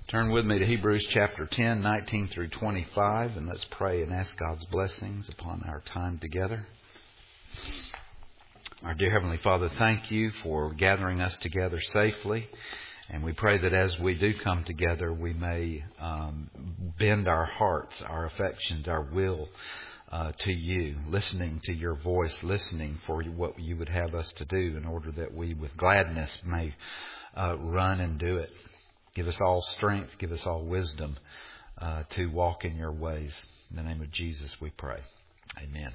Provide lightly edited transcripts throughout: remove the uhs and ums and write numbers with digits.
Turn with me to Hebrews chapter 10, 19 through 25, and let's pray and ask God's blessings upon our time together. Our dear Heavenly Father, thank you for gathering us together safely. And we pray that as we do come together, we may bend our hearts, our affections, our will to you, listening to your voice, listening for what you would have us to do in order that we with gladness may run and do it. Give us all strength, give us all wisdom to walk in your ways. In the name of Jesus we pray. Amen.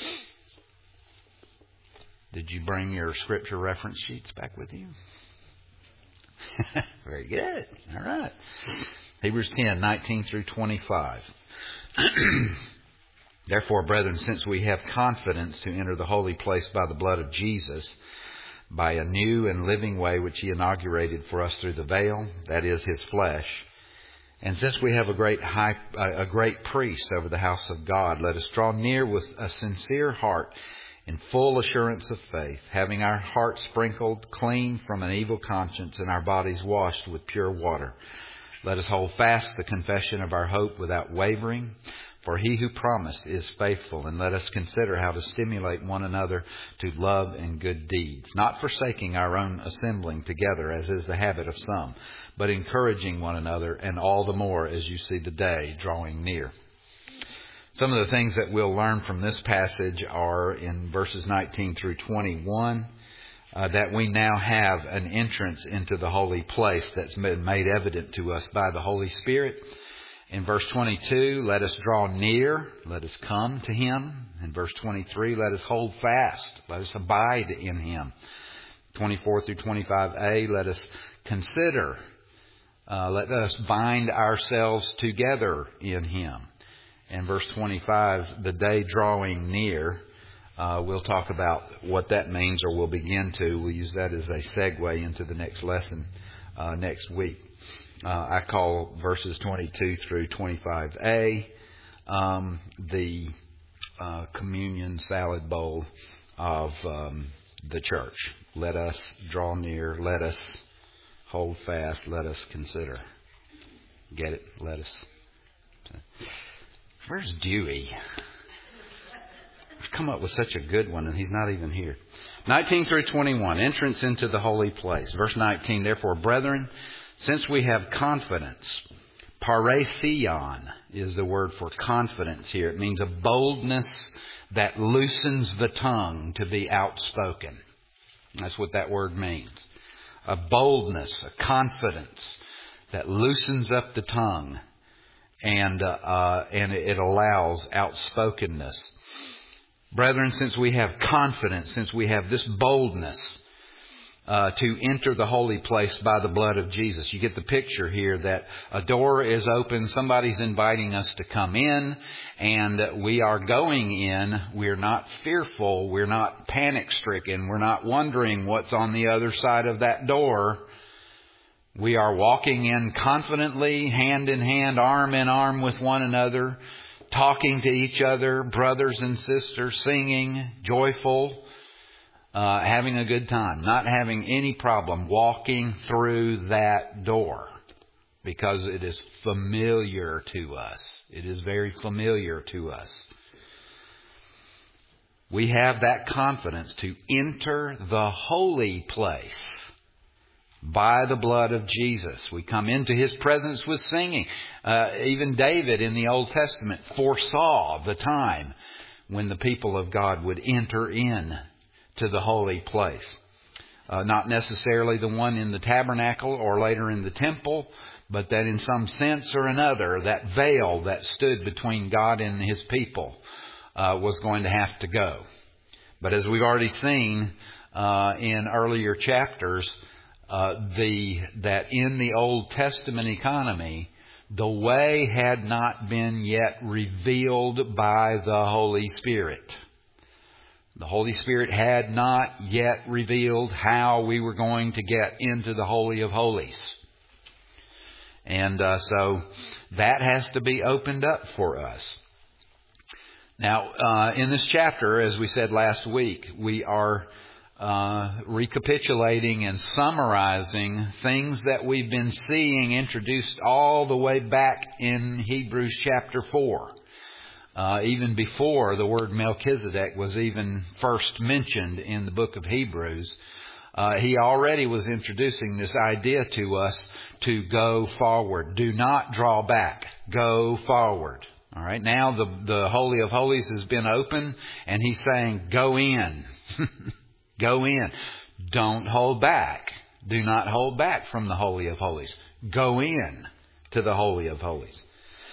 Did you bring your scripture reference sheets back with you? Very good. All right. Hebrews 10, 19 through 25. Therefore, brethren, since we have confidence to enter the holy place by the blood of Jesus, by a new and living way which He inaugurated for us through the veil, that is, His flesh, and since we have a great priest over the house of God, let us draw near with a sincere heart, in full assurance of faith, having our hearts sprinkled clean from an evil conscience and our bodies washed with pure water. Let us hold fast the confession of our hope without wavering, for He who promised is faithful. And let us consider how to stimulate one another to love and good deeds, not forsaking our own assembling together, as is the habit of some, but encouraging one another, and all the more as you see the day drawing near. Some of the things that we'll learn from this passage are in verses 19 through 21, that we now have an entrance into the holy place that's been made evident to us by the Holy Spirit. In verse 22, let us draw near, let us come to Him. In verse 23, let us hold fast, let us abide in Him. 24 through 25a, let us consider, let us bind ourselves together in Him. And verse 25, the day drawing near, we'll talk about what that means, or we'll begin to. We'll use that as a segue into the next lesson next week. I call verses 22 through 25a the communion salad bowl of the church. Let us draw near, let us hold fast, let us consider. Get it? Let us. Where's Dewey? I've come up with such a good one, and he's not even here. 19 through 21, entrance into the holy place. Verse 19, therefore, brethren, since we have confidence, paraision is the word for confidence here. It means a boldness that loosens the tongue to be outspoken. That's what that word means. A boldness, a confidence that loosens up the tongue. And it allows outspokenness. Brethren, since we have confidence, since we have this boldness to enter the holy place by the blood of Jesus, you get the picture here that a door is open, somebody's inviting us to come in, and we are going in. We're not fearful, we're not panic-stricken, we're not wondering what's on the other side of that door. We are walking in confidently, hand in hand, arm in arm with one another, talking to each other, brothers and sisters, singing, joyful, having a good time, not having any problem walking through that door, because it is familiar to us. It is very familiar to us. We have that confidence to enter the holy place by the blood of Jesus. We come into His presence with singing. Even David in the Old Testament foresaw the time when the people of God would enter in to the holy place. Not necessarily the one in the tabernacle or later in the temple, but that in some sense or another, that veil that stood between God and His people was going to have to go. But as we've already seen in earlier chapters, that in the Old Testament economy, the way had not been yet revealed by the Holy Spirit. The Holy Spirit had not yet revealed how we were going to get into the Holy of Holies. And so that has to be opened up for us. Now, in this chapter, as we said last week, we are recapitulating and summarizing things that we've been seeing introduced all the way back in Hebrews chapter 4. Even before the word Melchizedek was even first mentioned in the book of Hebrews, he already was introducing this idea to us to go forward. Do not draw back. Go forward. All right. Now the Holy of Holies has been opened, and he's saying, go in. Go in. Don't hold back. Do not hold back from the Holy of Holies. Go in to the Holy of Holies.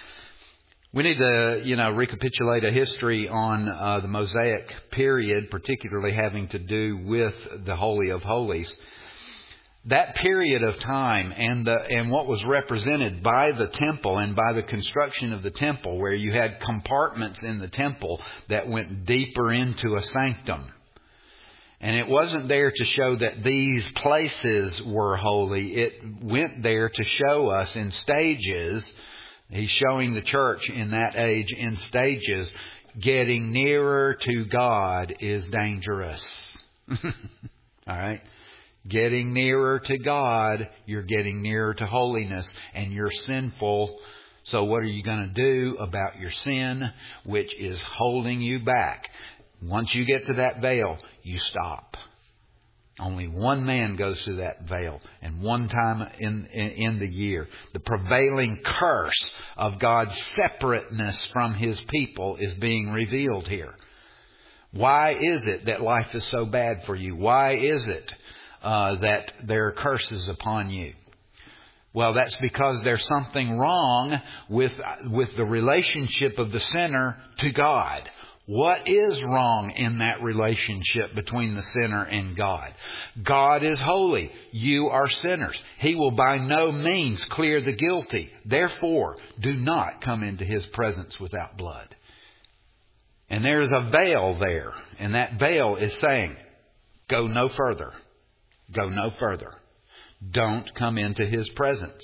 We need to, recapitulate a history on the Mosaic period, particularly having to do with the Holy of Holies. That period of time and what was represented by the temple and by the construction of the temple, where you had compartments in the temple that went deeper into a sanctum. And it wasn't there to show that these places were holy. It went there to show us in stages. He's showing the church in that age in stages. Getting nearer to God is dangerous. All right? Getting nearer to God, you're getting nearer to holiness, and you're sinful. So what are you going to do about your sin, which is holding you back? Once you get to that veil, you stop. Only one man goes through that veil, and one time in the year. The prevailing curse of God's separateness from His people is being revealed here. Why is it that life is so bad for you? Why is it that there are curses upon you? Well, that's because there's something wrong with the relationship of the sinner to God. What is wrong in that relationship between the sinner and God? God is holy. You are sinners. He will by no means clear the guilty. Therefore, do not come into His presence without blood. And there is a veil there. And that veil is saying, go no further. Go no further. Don't come into His presence.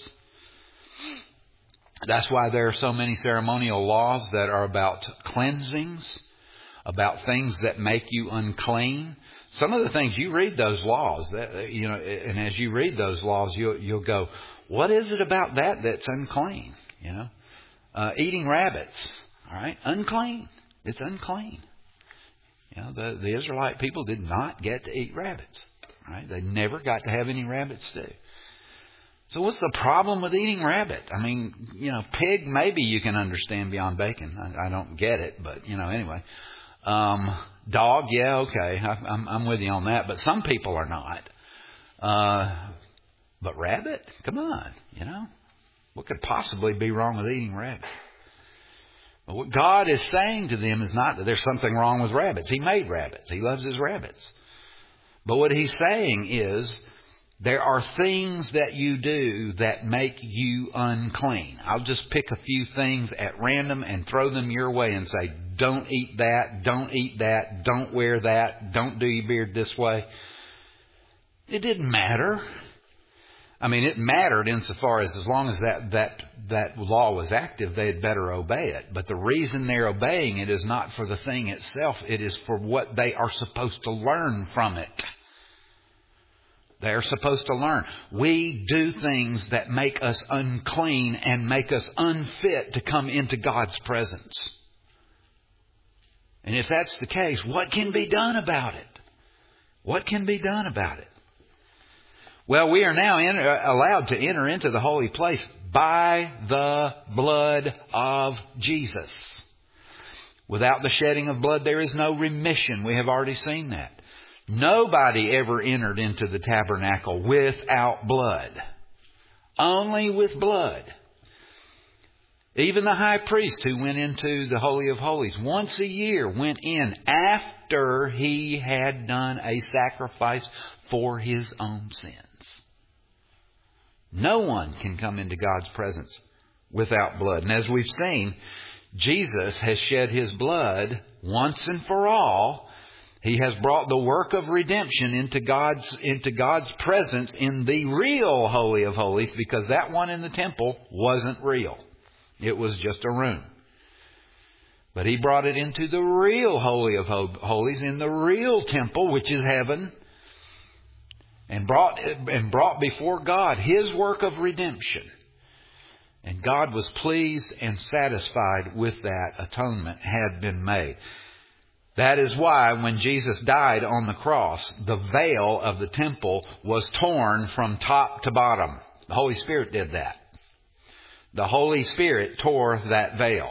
That's why there are so many ceremonial laws that are about cleansings, about things that make you unclean. Some of the things, you read those laws, and as you read those laws, you'll go, what is it about that that's unclean? Eating rabbits, all right, unclean. It's unclean. The Israelite people did not get to eat rabbits, right? They never got to have any rabbit stew. So what's the problem with eating rabbit? I mean, pig, maybe you can understand beyond bacon. I don't get it, but anyway. Dog, yeah, okay. I'm with you on that. But some people are not. But rabbit? Come on, What could possibly be wrong with eating rabbit? But what God is saying to them is not that there's something wrong with rabbits. He made rabbits. He loves His rabbits. But what He's saying is, there are things that you do that make you unclean. I'll just pick a few things at random and throw them your way and say, don't eat that, don't eat that, don't wear that, don't do your beard this way. It didn't matter. I mean, it mattered insofar as long as that law was active, they had better obey it. But the reason they're obeying it is not for the thing itself. It is for what they are supposed to learn from it. They're supposed to learn. We do things that make us unclean and make us unfit to come into God's presence. And if that's the case, what can be done about it? What can be done about it? Well, we are now allowed to enter into the holy place by the blood of Jesus. Without the shedding of blood, there is no remission. We have already seen that. Nobody ever entered into the tabernacle without blood. Only with blood. Even the high priest who went into the Holy of Holies once a year went in after he had done a sacrifice for his own sins. No one can come into God's presence without blood. And as we've seen, Jesus has shed His blood once and for all. He has brought the work of redemption into God's presence in the real Holy of Holies, because that one in the temple wasn't real. It was just a room. But He brought it into the real Holy of Holies in the real temple, which is heaven, and brought before God His work of redemption. And God was pleased and satisfied with that atonement had been made. That is why when Jesus died on the cross, the veil of the temple was torn from top to bottom. The Holy Spirit did that. The Holy Spirit tore that veil.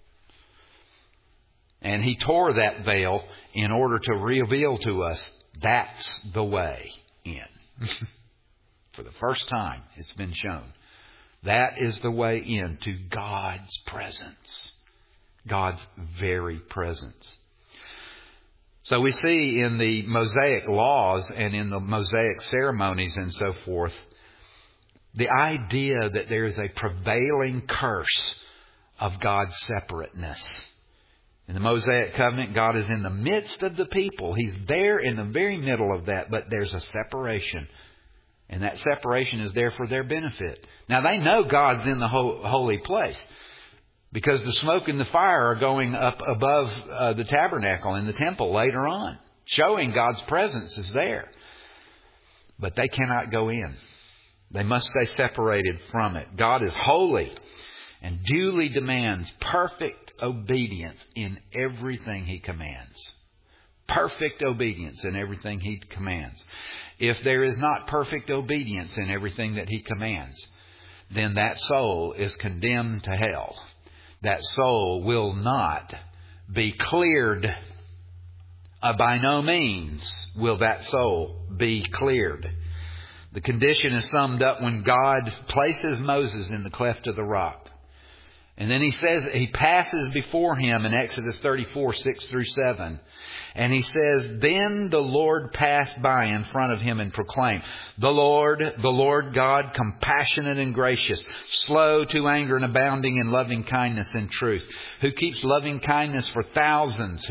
And He tore that veil in order to reveal to us that's the way in. For the first time, it's been shown. That is the way into God's presence. God's very presence. So we see in the Mosaic laws and in the Mosaic ceremonies and so forth, the idea that there is a prevailing curse of God's separateness. In the Mosaic covenant, God is in the midst of the people. He's there in the very middle of that, but there's a separation. And that separation is there for their benefit. Now they know God's in the holy place, because the smoke and the fire are going up above the tabernacle in the temple later on, showing God's presence is there. But they cannot go in. They must stay separated from it. God is holy and duly demands perfect obedience in everything He commands. Perfect obedience in everything He commands. If there is not perfect obedience in everything that He commands, then that soul is condemned to hell. That soul will not be cleared. By no means will that soul be cleared. The condition is summed up when God places Moses in the cleft of the rock. And then He says, He passes before him in Exodus 34, 6 through 7. And He says, then the Lord passed by in front of him and proclaimed, the Lord God, compassionate and gracious, slow to anger and abounding in loving kindness and truth, who keeps loving kindness for thousands,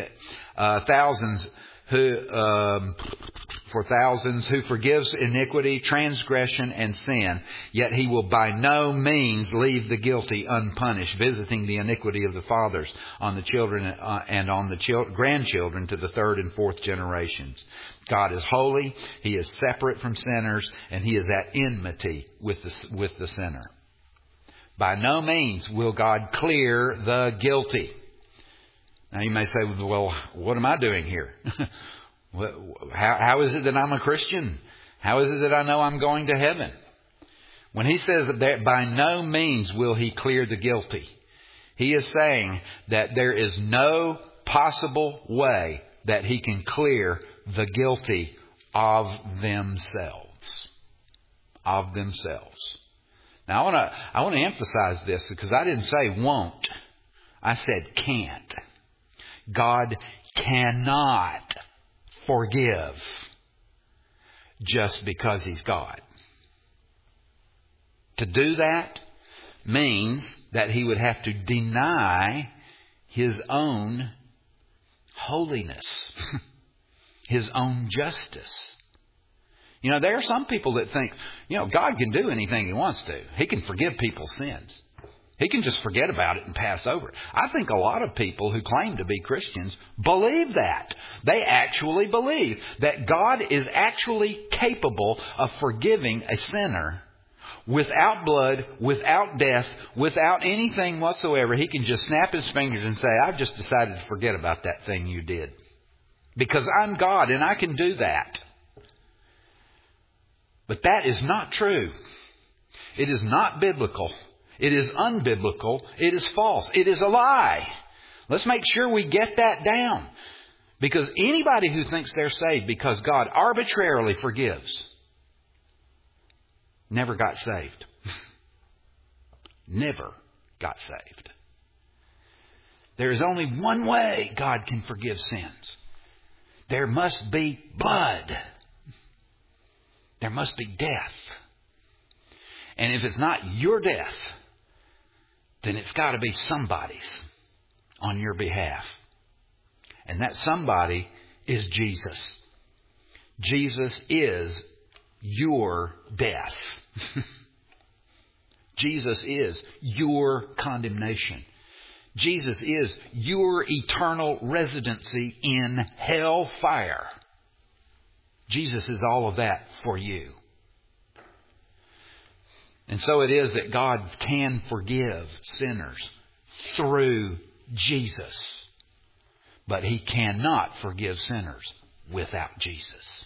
who forgives iniquity, transgression, and sin. Yet He will by no means leave the guilty unpunished, visiting the iniquity of the fathers on the children and on the grandchildren to the third and fourth generations. God is holy. He is separate from sinners, and He is at enmity with the sinner. By no means will God clear the guilty. Now you may say, well, what am I doing here? How is it that I'm a Christian? How is it that I know I'm going to heaven? When He says that by no means will He clear the guilty, He is saying that there is no possible way that He can clear the guilty of themselves. Of themselves. Now I want to emphasize this, because I didn't say won't. I said can't. God cannot forgive just because He's God. To do that means that He would have to deny His own holiness, His own justice. You know, there are some people that think, God can do anything He wants to. He can forgive people's sins. He can just forget about it and pass over it. I think a lot of people who claim to be Christians believe that. They actually believe that God is actually capable of forgiving a sinner without blood, without death, without anything whatsoever. He can just snap His fingers and say, I've just decided to forget about that thing you did. Because I'm God and I can do that. But that is not true. It is not biblical. It is unbiblical. It is false. It is a lie. Let's make sure we get that down. Because anybody who thinks they're saved because God arbitrarily forgives never got saved. Never got saved. There is only one way God can forgive sins. There must be blood. There must be death. And if it's not your death, then it's got to be somebody's on your behalf. And that somebody is Jesus. Jesus is your death. Jesus is your condemnation. Jesus is your eternal residency in hell fire. Jesus is all of that for you. And so it is that God can forgive sinners through Jesus. But He cannot forgive sinners without Jesus.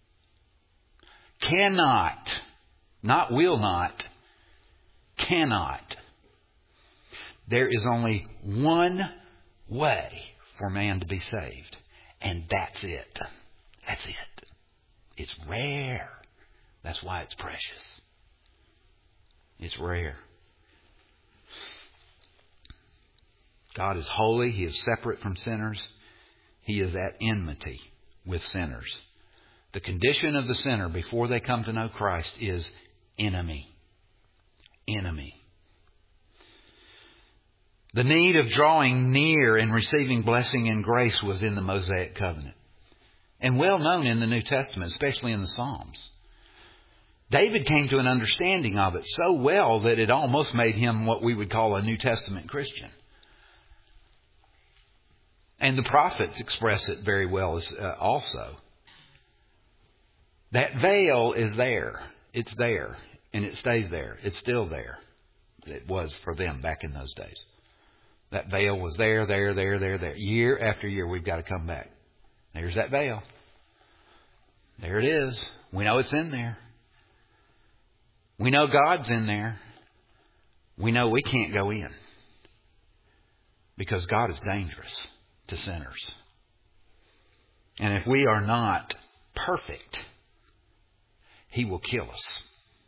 Cannot. Not will not. Cannot. There is only one way for man to be saved. And that's it. That's it. It's rare. That's why it's precious. It's rare. God is holy. He is separate from sinners. He is at enmity with sinners. The condition of the sinner before they come to know Christ is enemy. Enemy. The need of drawing near and receiving blessing and grace was in the Mosaic covenant. And well known in the New Testament, especially in the Psalms. David came to an understanding of it so well that it almost made him what we would call a New Testament Christian. And the prophets express it very well also. That veil is there. It's there. And it stays there. It's still there. It was for them back in those days. That veil was there. Year after year, we've got to come back. There's that veil. There it is. We know it's in there. We know God's in there. We know we can't go in. Because God is dangerous to sinners. And if we are not perfect, He will kill us.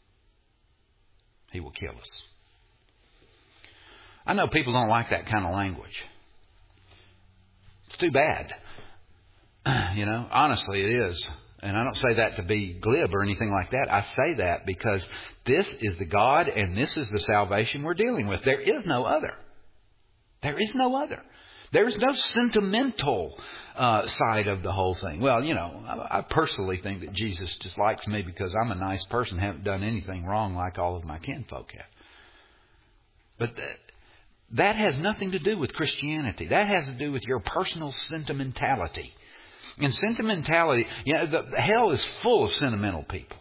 He will kill us. I know people don't like that kind of language. It's too bad. Honestly it is. And I don't say that to be glib or anything like that. I say that because this is the God and this is the salvation we're dealing with. There is no other. There is no other. There is no sentimental side of the whole thing. Well, I personally think that Jesus just likes me because I'm a nice person, haven't done anything wrong like all of my kinfolk have. But that has nothing to do with Christianity. That has to do with your personal sentimentality. And sentimentality, hell is full of sentimental people.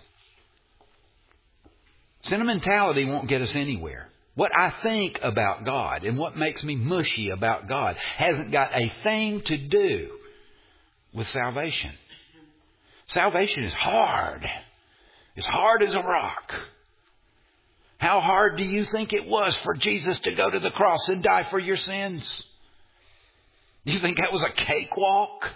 Sentimentality won't get us anywhere. What I think about God and what makes me mushy about God hasn't got a thing to do with salvation. Salvation is hard. It's hard as a rock. How hard do you think it was for Jesus to go to the cross and die for your sins? You think that was a cakewalk?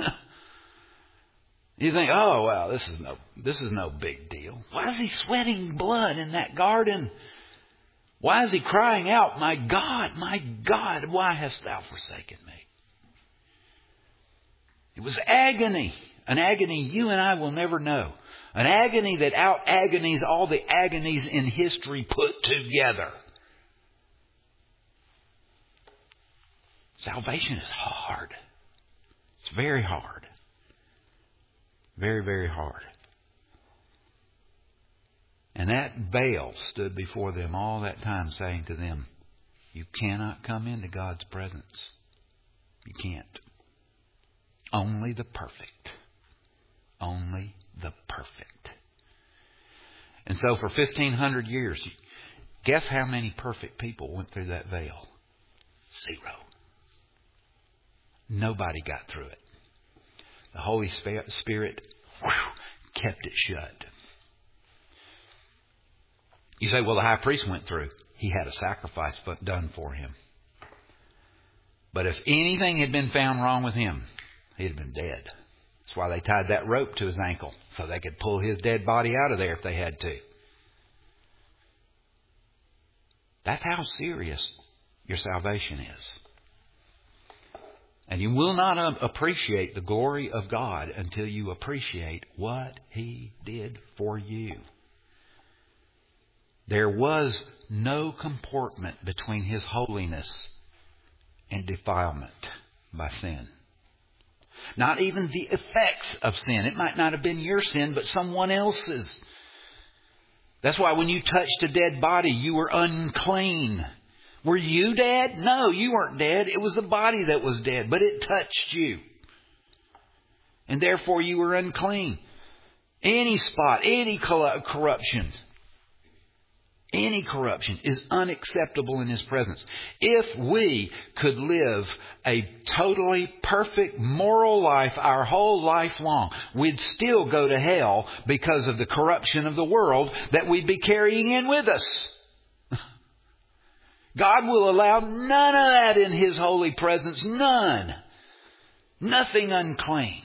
You think, oh, well, this is no big deal. Why is He sweating blood in that garden? Why is He crying out, my God, why hast thou forsaken me? It was agony, an agony you and I will never know. An agony that out-agonies all the agonies in history put together. Salvation is hard. It's very hard. Very, very hard. And that veil stood before them all that time saying to them, you cannot come into God's presence. You can't. Only the perfect. Only the perfect. And so for 1,500 years, guess how many perfect people went through that veil? 0. Nobody got through it. The Holy Spirit kept it shut. You say, well, the high priest went through. He had a sacrifice done for him. But if anything had been found wrong with him, he'd have been dead. That's why they tied that rope to his ankle, so they could pull his dead body out of there if they had to. That's how serious your salvation is. And you will not appreciate the glory of God until you appreciate what He did for you. There was no comportment between His holiness and defilement by sin. Not even the effects of sin. It might not have been your sin, but someone else's. That's why when you touched a dead body, you were unclean. Were you dead? No, you weren't dead. It was the body that was dead, but it touched you. And therefore you were unclean. Any spot, any corruption is unacceptable in His presence. If we could live a totally perfect moral life our whole life long, we'd still go to hell because of the corruption of the world that we'd be carrying in with us. God will allow none of that in His holy presence. None. Nothing unclean.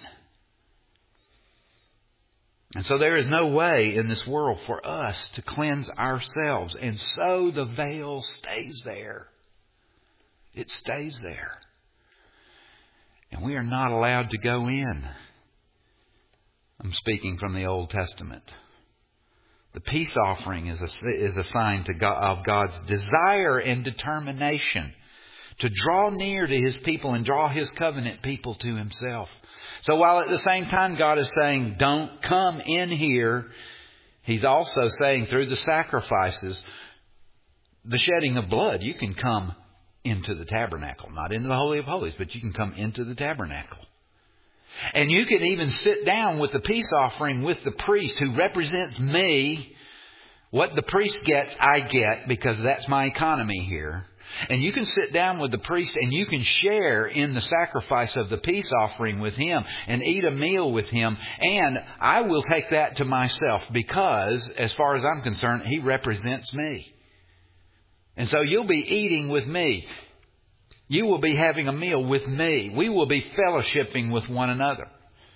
And so there is no way in this world for us to cleanse ourselves. And so the veil stays there. It stays there. And we are not allowed to go in. I'm speaking from the Old Testament. The peace offering is a sign to God, of God's desire and determination to draw near to His people and draw His covenant people to Himself. So while at the same time God is saying, don't come in here, He's also saying through the sacrifices, the shedding of blood, you can come into the tabernacle. Not into the Holy of Holies, but you can come into the tabernacle. And you can even sit down with the peace offering with the priest who represents me. What the priest gets, I get, because that's my economy here. And you can sit down with the priest and you can share in the sacrifice of the peace offering with him and eat a meal with him. And I will take that to myself because, as far as I'm concerned, he represents me. And so you'll be eating with me. You will be having a meal with me. We will be fellowshipping with one another.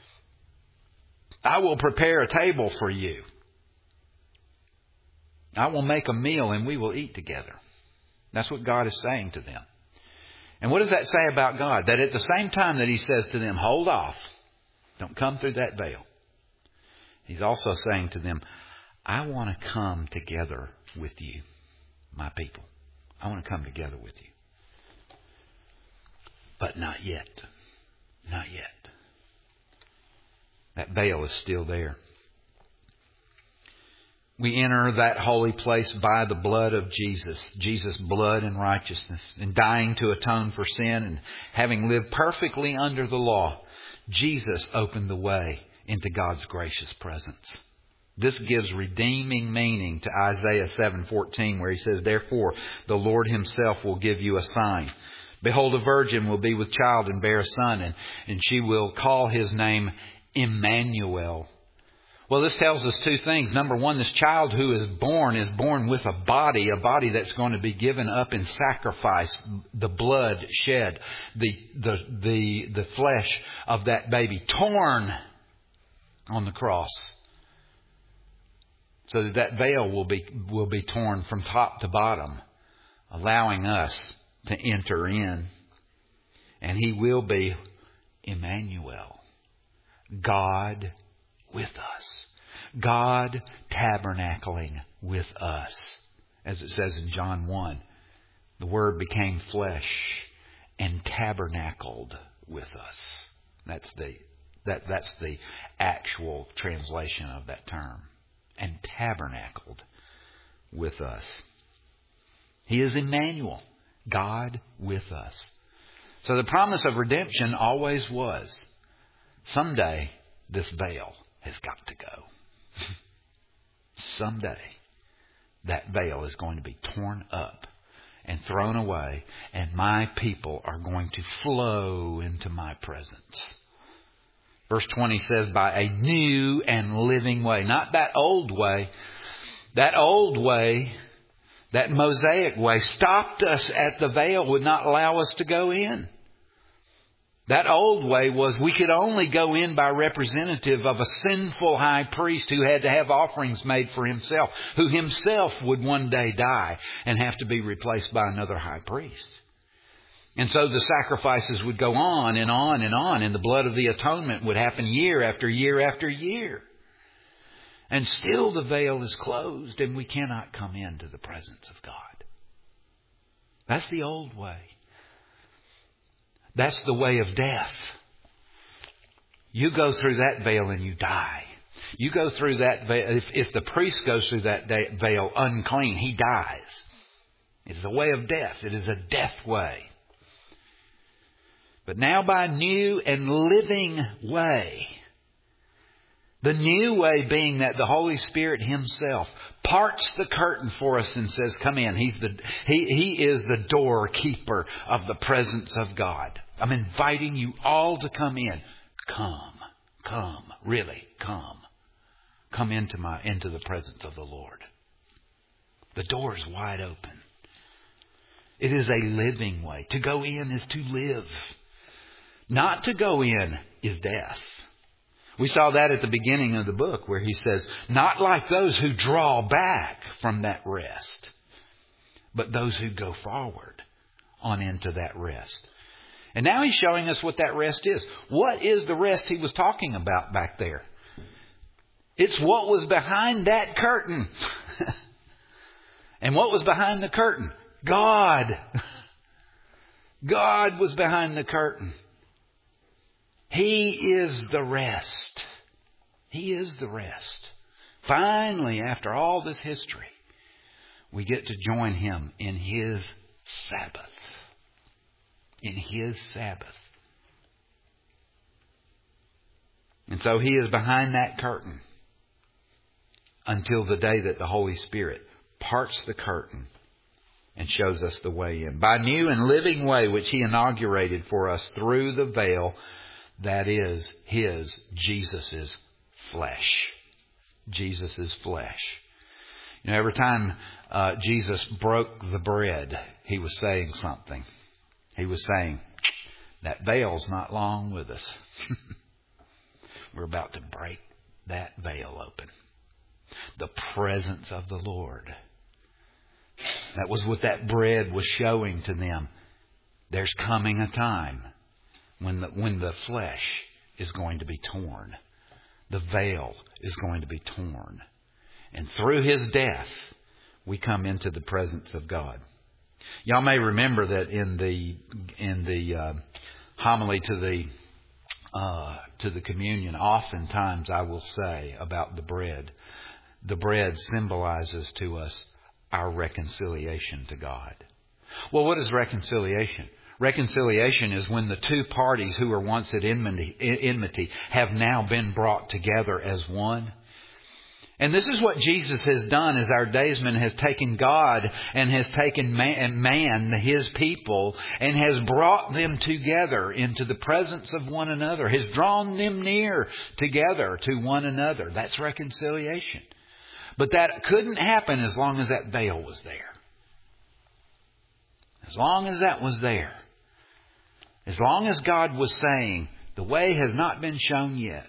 I will prepare a table for you. I will make a meal and we will eat together. That's what God is saying to them. And what does that say about God? That at the same time that He says to them, hold off, don't come through that veil, He's also saying to them, I want to come together with you, my people. I want to come together with you. But not yet. Not yet. That veil is still there. We enter that holy place by the blood of Jesus. Jesus' blood and righteousness. And dying to atone for sin and having lived perfectly under the law, Jesus opened the way into God's gracious presence. This gives redeeming meaning to Isaiah 7:14, where He says, therefore, the Lord Himself will give you a sign. Behold, a virgin will be with child and bear a son, and she will call His name Emmanuel. Well, this tells us two things. Number one, this child who is born with a body that's going to be given up in sacrifice, the blood shed, the flesh of that baby torn on the cross, so that veil will be torn from top to bottom, allowing us to enter in. And He will be Emmanuel, God with us. God tabernacling with us. As it says in John 1, the Word became flesh and tabernacled with us. That's the actual translation of that term. And tabernacled with us. He is Emmanuel, God with us. So the promise of redemption always was, someday this veil has got to go. Someday that veil is going to be torn up and thrown away, and my people are going to flow into my presence. Verse 20 says, by a new and living way. Not that old way. That old way, that Mosaic way, stopped us at the veil, would not allow us to go in. That old way was we could only go in by representative of a sinful high priest who had to have offerings made for himself, who himself would one day die and have to be replaced by another high priest. And so the sacrifices would go on and on and on, and the blood of the atonement would happen year after year after year. And still the veil is closed and we cannot come into the presence of God. That's the old way. That's the way of death. You go through that veil and you die. You go through that veil. If the priest goes through that veil unclean, he dies. It is a way of death. It is a death way. But now by a new and living way, The new way being that the Holy Spirit Himself parts the curtain for us and says, come in. He is the doorkeeper of the presence of God. I'm inviting you all to come in. Come, really, come. Come into the presence of the Lord. The door is wide open. It is a living way. To go in is to live. Not to go in is death. We saw that at the beginning of the book where he says, not like those who draw back from that rest, but those who go forward on into that rest. And now he's showing us what that rest is. What is the rest he was talking about back there? It's what was behind that curtain. And what was behind the curtain? God. God was behind the curtain. He is the rest. He is the rest. Finally, after all this history, we get to join Him in His Sabbath. In His Sabbath. And so He is behind that curtain until the day that the Holy Spirit parts the curtain and shows us the way in. By a new and living way which He inaugurated for us through the veil that is Jesus' flesh. Jesus' flesh. You know, every time Jesus broke the bread, He was saying something. He was saying, that veil's not long with us. We're about to break that veil open. The presence of the Lord. That was what that bread was showing to them. There's coming a time when the flesh is going to be torn. The veil is going to be torn. And through His death, we come into the presence of God. Y'all may remember that in the homily to the communion, oftentimes I will say about the bread symbolizes to us our reconciliation to God. Well, what is reconciliation? Reconciliation is when the two parties who were once at enmity have now been brought together as one. And this is what Jesus has done as our daysman, has taken God and has taken man, His people, and has brought them together into the presence of one another, has drawn them near together to one another. That's reconciliation. But that couldn't happen as long as that veil was there. As long as that was there. As long as God was saying, the way has not been shown yet.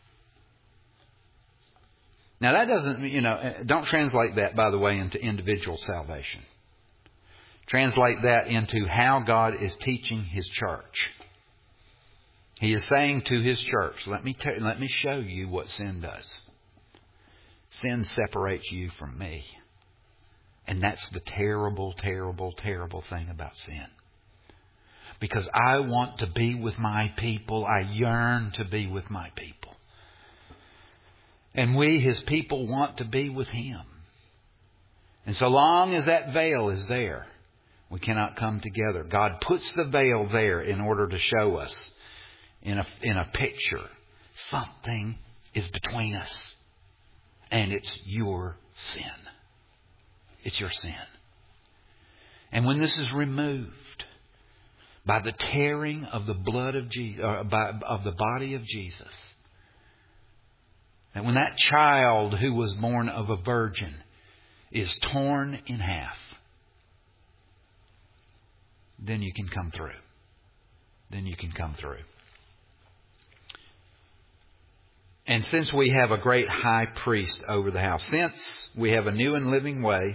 Now that doesn't, don't translate that, by the way, into individual salvation. Translate that into how God is teaching His church. He is saying to His church, let me show you what sin does. Sin separates you from me. And that's the terrible, terrible, terrible thing about sin. Because I want to be with my people. I yearn to be with my people. And we, His people, want to be with Him. And so long as that veil is there, we cannot come together. God puts the veil there in order to show us in a picture, something is between us. And it's your sin. It's your sin. And when this is removed by the tearing of the blood of Jesus, of the body of Jesus, and when that child who was born of a virgin is torn in half, then you can come through. Then you can come through. And since we have a great high priest over the house, since we have a new and living way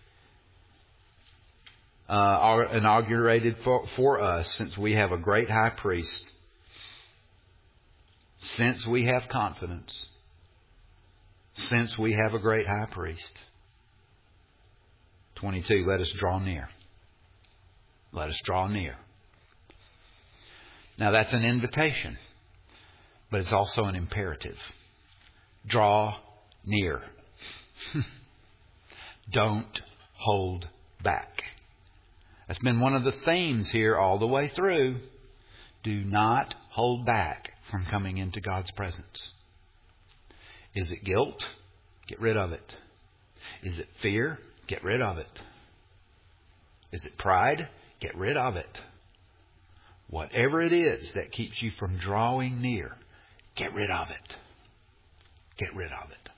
inaugurated for us, since we have a great high priest, since we have confidence, since we have a great high priest. 22, let us draw near. Let us draw near. Now that's an invitation, but it's also an imperative. Draw near. Don't hold back. That's been one of the themes here all the way through. Do not hold back from coming into God's presence. Is it guilt? Get rid of it. Is it fear? Get rid of it. Is it pride? Get rid of it. Whatever it is that keeps you from drawing near, get rid of it. Get rid of it.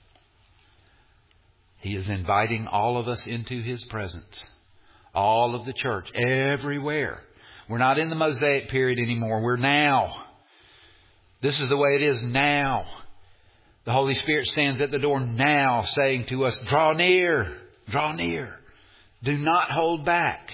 He is inviting all of us into His presence. All of the church, everywhere. We're not in the Mosaic period anymore. We're now. This is the way it is now. The Holy Spirit stands at the door now saying to us, draw near, draw near. Do not hold back.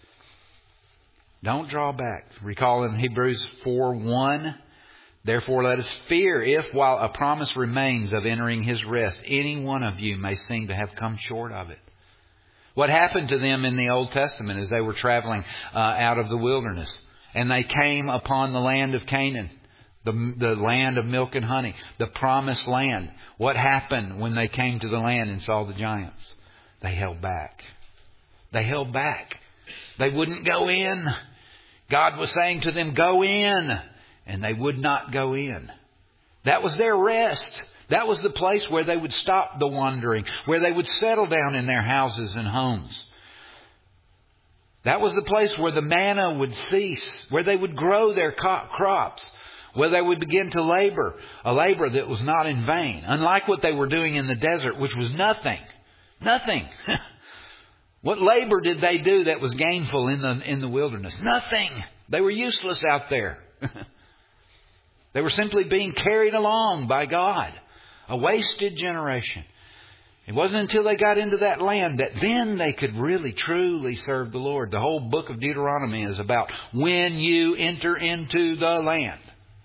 Don't draw back. Recall in Hebrews 4:1, therefore let us fear if while a promise remains of entering His rest, any one of you may seem to have come short of it. What happened to them in the Old Testament as they were traveling out of the wilderness and they came upon the land of Canaan? The land of milk and honey, the promised land. What happened when they came to the land and saw the giants? They held back. They held back. They wouldn't go in. God was saying to them, go in. And they would not go in. That was their rest. That was the place where they would stop the wandering, where they would settle down in their houses and homes. That was the place where the manna would cease, where they would grow their crops, where they would begin to labor, a labor that was not in vain, unlike what they were doing in the desert, which was nothing. Nothing. What labor did they do that was gainful in the wilderness? Nothing. They were useless out there. They were simply being carried along by God. A wasted generation. It wasn't until they got into that land that then they could really, truly serve the Lord. The whole book of Deuteronomy is about when you enter into the land.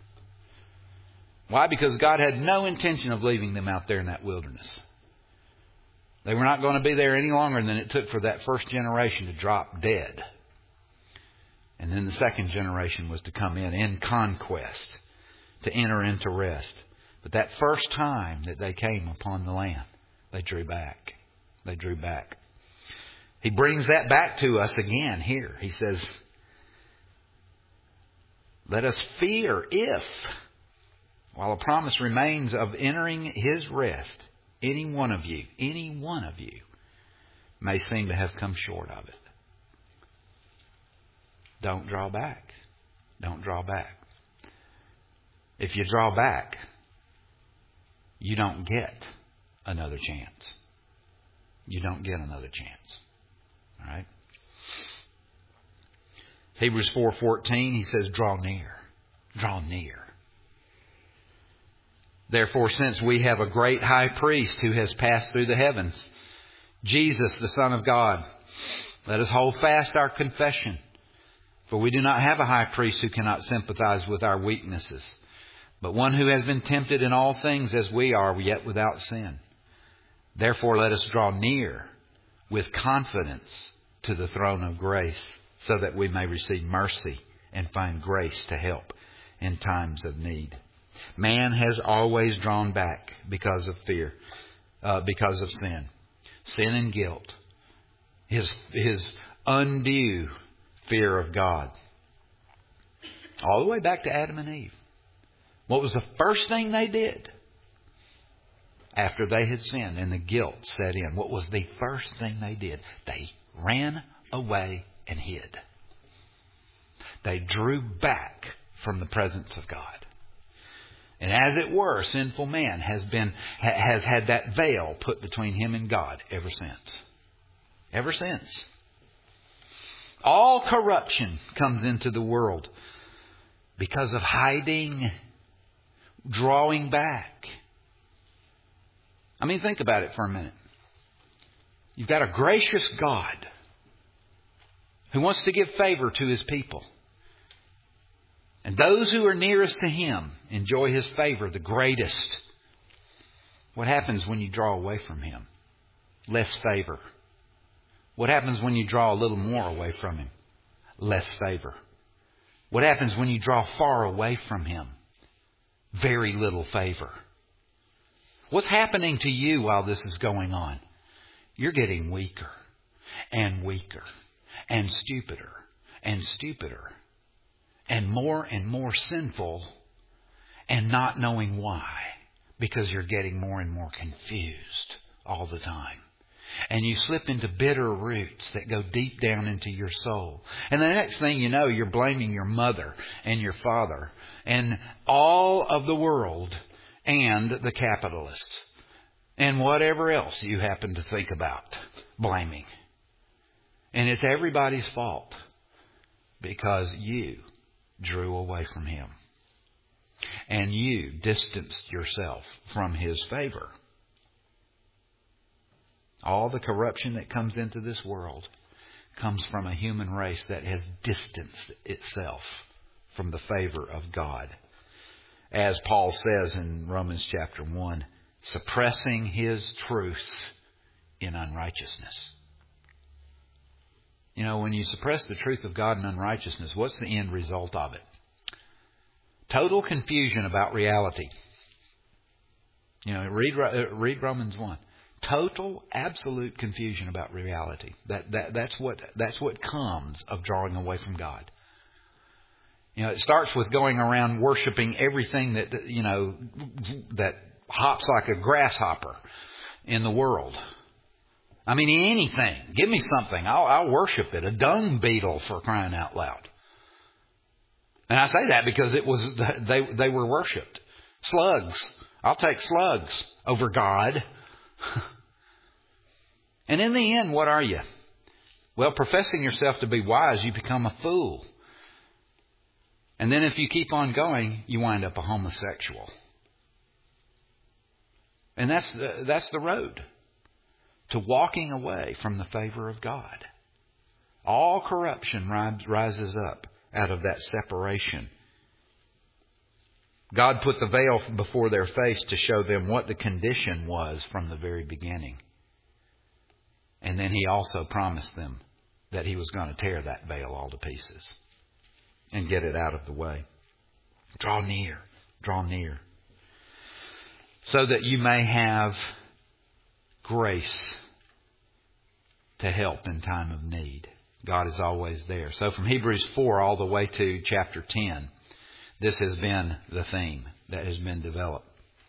Why? Because God had no intention of leaving them out there in that wilderness. They were not going to be there any longer than it took for that first generation to drop dead. And then the second generation was to come in conquest, to enter into rest. But that first time that they came upon the land, they drew back. They drew back. He brings that back to us again here. He says, let us fear if, while a promise remains of entering His rest, any one of you may seem to have come short of it. Don't draw back. Don't draw back. If you draw back, you don't get another chance. You don't get another chance. All right? Hebrews 4:14, he says, draw near. Draw near. Therefore, since we have a great high priest who has passed through the heavens, Jesus, the Son of God, let us hold fast our confession. For we do not have a high priest who cannot sympathize with our weaknesses, but one who has been tempted in all things as we are, yet without sin. Therefore, let us draw near with confidence to the throne of grace, so that we may receive mercy and find grace to help in times of need. Man has always drawn back because of fear, because of sin. Sin and guilt. His undue fear of God. All the way back to Adam and Eve. What was the first thing they did after they had sinned and the guilt set in? What was the first thing they did? They ran away and hid. They drew back from the presence of God. And as it were, sinful man has had that veil put between him and God ever since. Ever since. All corruption comes into the world because of hiding, drawing back. I mean, think about it for a minute. You've got a gracious God who wants to give favor to His people. And those who are nearest to Him enjoy His favor the greatest. What happens when you draw away from Him? Less favor. What happens when you draw a little more away from Him? Less favor. What happens when you draw far away from Him? Very little favor. What's happening to you while this is going on? You're getting weaker and weaker and stupider and more sinful and not knowing why. because you're getting more and more confused all the time. And you slip into bitter roots that go deep down into your soul. And the next thing you know, you're blaming your mother and your father and all of the world and the capitalists and whatever else you happen to think about blaming. And it's everybody's fault because you drew away from Him. And you distanced yourself from His favor. All the corruption that comes into this world comes from a human race that has distanced itself from the favor of God. As Paul says in Romans chapter 1, suppressing His truth in unrighteousness. You know, when you suppress the truth of God in unrighteousness, what's the end result of it? Total confusion about reality. You know, read Romans 1. Total, absolute confusion about reality. That's what comes of drawing away from God. You know, it starts with going around worshiping everything that hops like a grasshopper in the world. I mean, anything. Give me something. I'll worship it. A dung beetle, for crying out loud. And I say that because it was they were worshipped. Slugs. I'll take slugs over God. And in the end, what are you? Well, professing yourself to be wise, you become a fool. And then if you keep on going, you wind up a homosexual. And that's the road to walking away from the favor of God. All corruption rises up out of that separation. God put the veil before their face to show them what the condition was from the very beginning. And then He also promised them that He was going to tear that veil all to pieces and get it out of the way. Draw near, so that you may have grace to help in time of need. God is always there. So from Hebrews 4 all the way to chapter 10, this has been the theme that has been developed.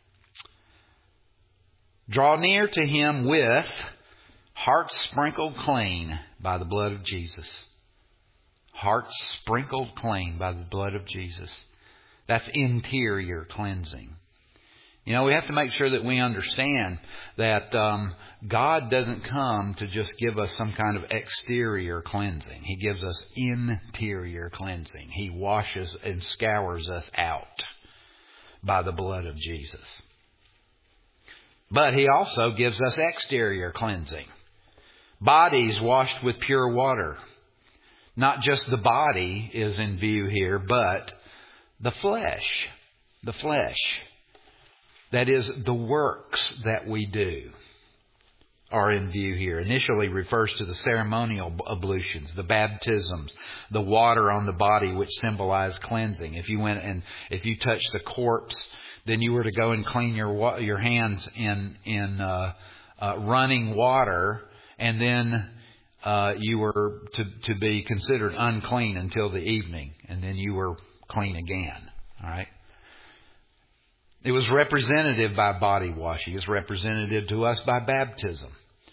Draw near to Him with hearts sprinkled clean by the blood of Jesus. Hearts sprinkled clean by the blood of Jesus. That's interior cleansing. You know, we have to make sure that we understand that God doesn't come to just give us some kind of exterior cleansing. He gives us interior cleansing. He washes and scours us out by the blood of Jesus. But He also gives us exterior cleansing. Bodies washed with pure water. Not just the body is in view here, but the flesh. The flesh. That is, the works that we do are in view here. Initially refers to the ceremonial ablutions, the baptisms, the water on the body which symbolize cleansing. If you went and if you touched the corpse, then you were to go and clean your hands in running water, and then you were to be considered unclean until the evening, and then you were clean again. All right. It was representative by body washing. It's representative to us by baptism.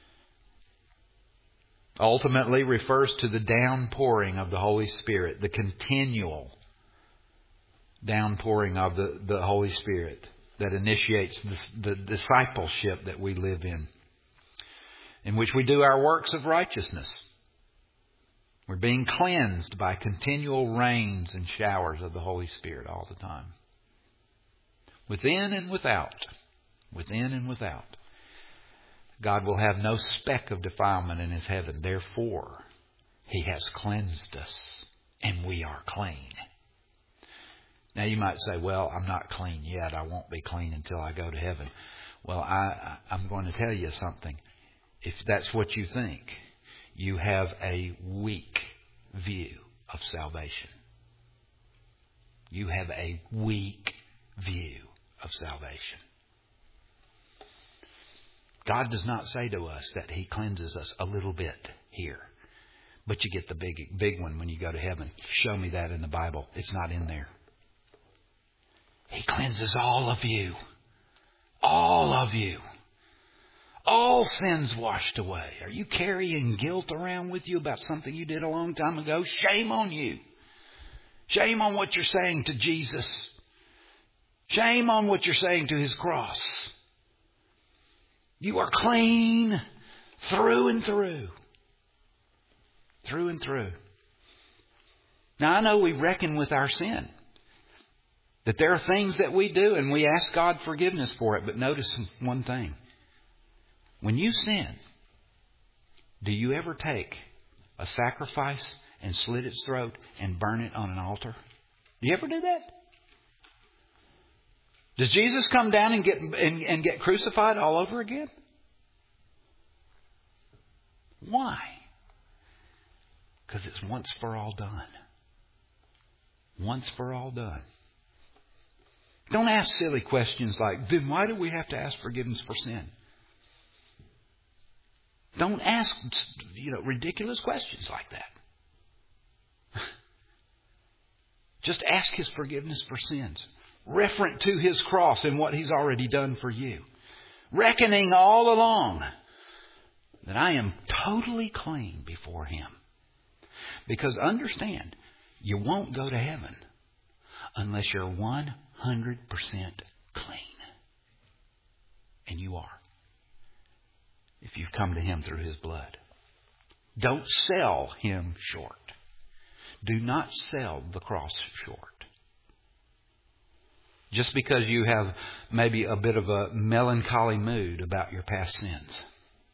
Ultimately refers to the downpouring of the Holy Spirit, the continual downpouring of the Holy Spirit that initiates the discipleship that we live in which we do our works of righteousness. We're being cleansed by continual rains and showers of the Holy Spirit all the time. Within and without. Within and without. God will have no speck of defilement in His heaven. Therefore, He has cleansed us, and we are clean. Now you might say, well, I'm not clean yet. I won't be clean until I go to heaven. Well, I'm going to tell you something. If that's what you think, you have a weak view of salvation. You have a weak view of salvation. God does not say to us that He cleanses us a little bit here. But you get the big one when you go to heaven. Show me that in the Bible. It's not in there. He cleanses all of you All of you. All sins washed away. Are you carrying guilt around with you about something you did a long time ago? Shame on you. Shame on what you're saying to Jesus. Shame on what you're saying to His cross. You are clean through and through. Through and through. Now I know we reckon with our sin. That there are things that we do and we ask God forgiveness for it. But notice one thing. When you sin, do you ever take a sacrifice and slit its throat and burn it on an altar? Do you ever do that? Does Jesus come down and get crucified all over again? Why? Because it's once for all done. Once for all done. Don't ask silly questions like, then why do we have to ask forgiveness for sin? Don't ask, ridiculous questions like that. Just ask His forgiveness for sins. Referent to His cross and what He's already done for you. Reckoning all along that I am totally clean before Him. Because understand, you won't go to heaven unless you're 100% clean. And you are. If you've come to Him through His blood. Don't sell Him short. Do not sell the cross short. Just because you have maybe a bit of a melancholy mood about your past sins.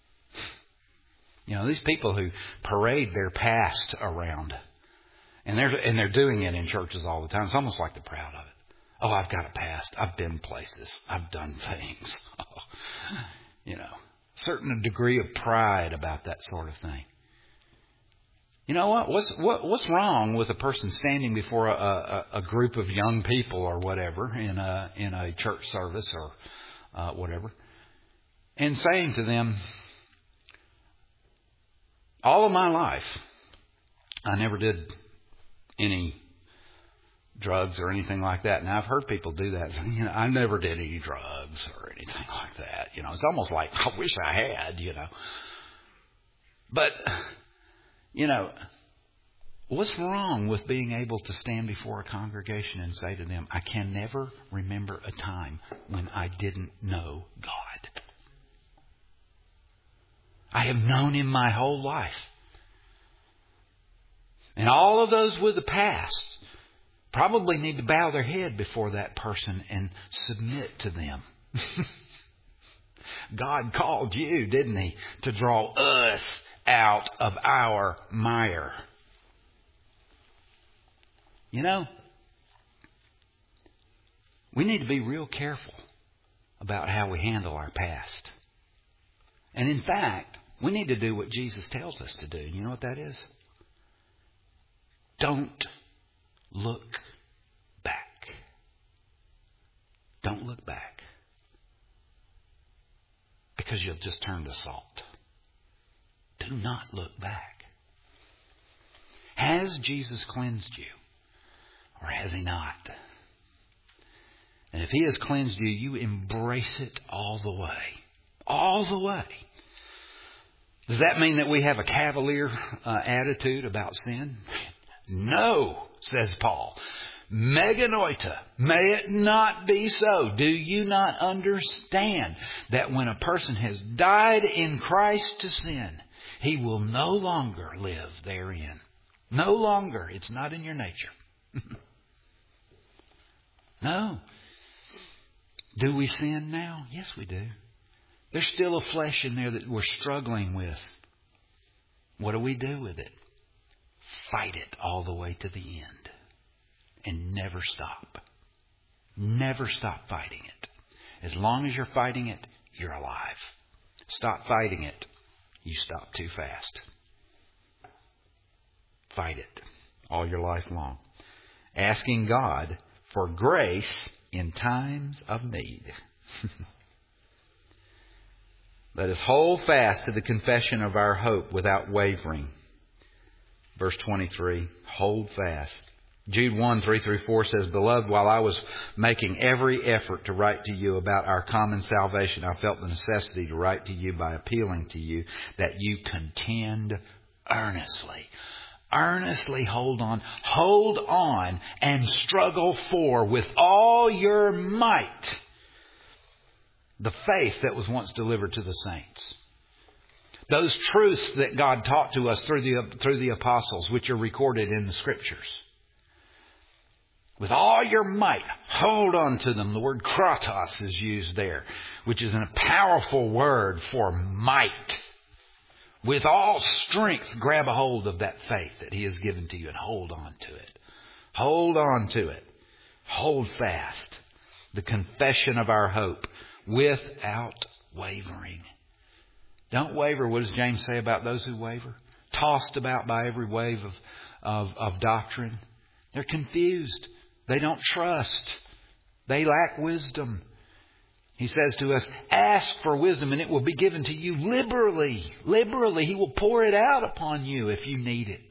These people who parade their past around. And they're doing it in churches all the time. It's almost like they're proud of it. Oh, I've got a past. I've been places. I've done things. Certain degree of pride about that sort of thing. You know what? What's wrong with a person standing before a group of young people or whatever in a church service or whatever, and saying to them, all of my life, I never did any drugs or anything like that. Now, I've heard people do that. I never did any drugs or anything like that. It's almost like, I wish I had, But, what's wrong with being able to stand before a congregation and say to them, I can never remember a time when I didn't know God. I have known Him my whole life. And all of those with the past probably need to bow their head before that person and submit to them. God called you, didn't He, to draw us out of our mire. We need to be real careful about how we handle our past. And in fact, we need to do what Jesus tells us to do. You know what that is? Don't look back. Don't look back. Because you'll just turn to salt. Do not look back. Has Jesus cleansed you? Or has He not? And if He has cleansed you, you embrace it all the way. All the way. Does that mean that we have a cavalier attitude about sin? No, says Paul. Meganoita, may it not be so. Do you not understand that when a person has died in Christ to sin, he will no longer live therein? No longer. It's not in your nature. No. Do we sin now? Yes, we do. There's still a flesh in there that we're struggling with. What do we do with it? Fight it all the way to the end. And never stop. Never stop fighting it. As long as you're fighting it, you're alive. Stop fighting it. You stop too fast. Fight it all your life long. Asking God for grace in times of need. Let us hold fast to the confession of our hope without wavering. Verse 23, hold fast. Jude 1, 3-4 says, Beloved, while I was making every effort to write to you about our common salvation, I felt the necessity to write to you by appealing to you that you contend earnestly. Earnestly hold on and struggle for with all your might the faith that was once delivered to the saints. Those truths that God taught to us through the apostles, which are recorded in the Scriptures. With all your might, hold on to them. The word kratos is used there, which is a powerful word for might. With all strength, grab a hold of that faith that He has given to you and hold on to it. Hold on to it. Hold fast. The confession of our hope without wavering. Don't waver. What does James say about those who waver? Tossed about by every wave of doctrine. They're confused. They don't trust. They lack wisdom. He says to us, ask for wisdom and it will be given to you liberally. Liberally. He will pour it out upon you if you need it.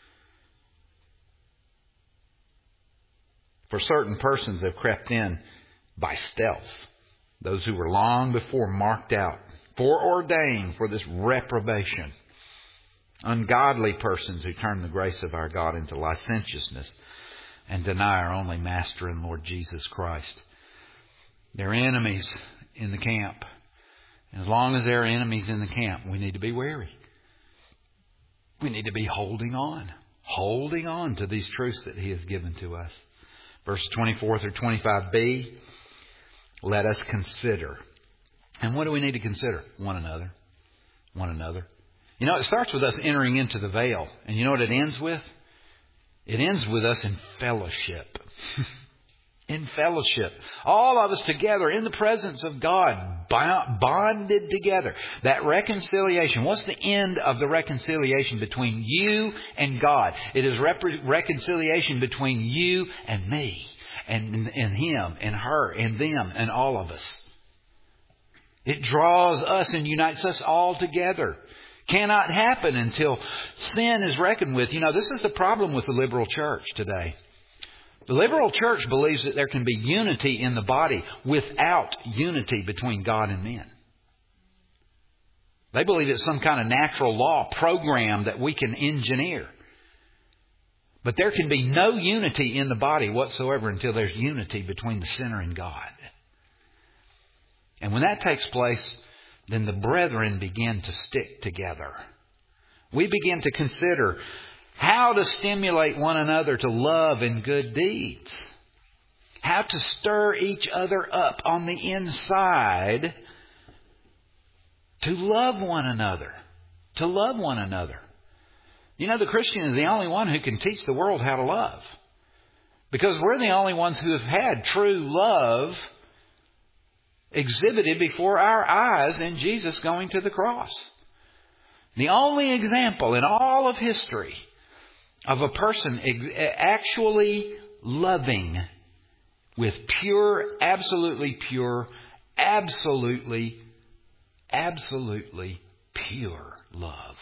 For certain persons have crept in by stealth. Those who were long before marked out, foreordained for this reprobation. Ungodly persons who turn the grace of our God into licentiousness and deny our only Master and Lord Jesus Christ. They're enemies in the camp. And as long as there are enemies in the camp, we need to be wary. We need to be holding on to these truths that He has given to us. Verses 24 through 25b, let us consider. And what do we need to consider? One another. One another. You know, it starts with us entering into the veil. And you know what it ends with? It ends with us in fellowship. In fellowship. All of us together in the presence of God, bonded together. That reconciliation. What's the end of the reconciliation between you and God? It is reconciliation between you and me. And Him and her and them and all of us. It draws us and unites us all together. Cannot happen until sin is reckoned with. You know, this is the problem with the liberal church today. The liberal church believes that there can be unity in the body without unity between God and men. They believe it's some kind of natural law program that we can engineer. But there can be no unity in the body whatsoever until there's unity between the sinner and God. And when that takes place, then the brethren begin to stick together. We begin to consider how to stimulate one another to love and good deeds. How to stir each other up on the inside to love one another. To love one another. You know, the Christian is the only one who can teach the world how to love. Because we're the only ones who have had true love exhibited before our eyes in Jesus going to the cross. The only example in all of history of a person actually loving with pure, absolutely pure love.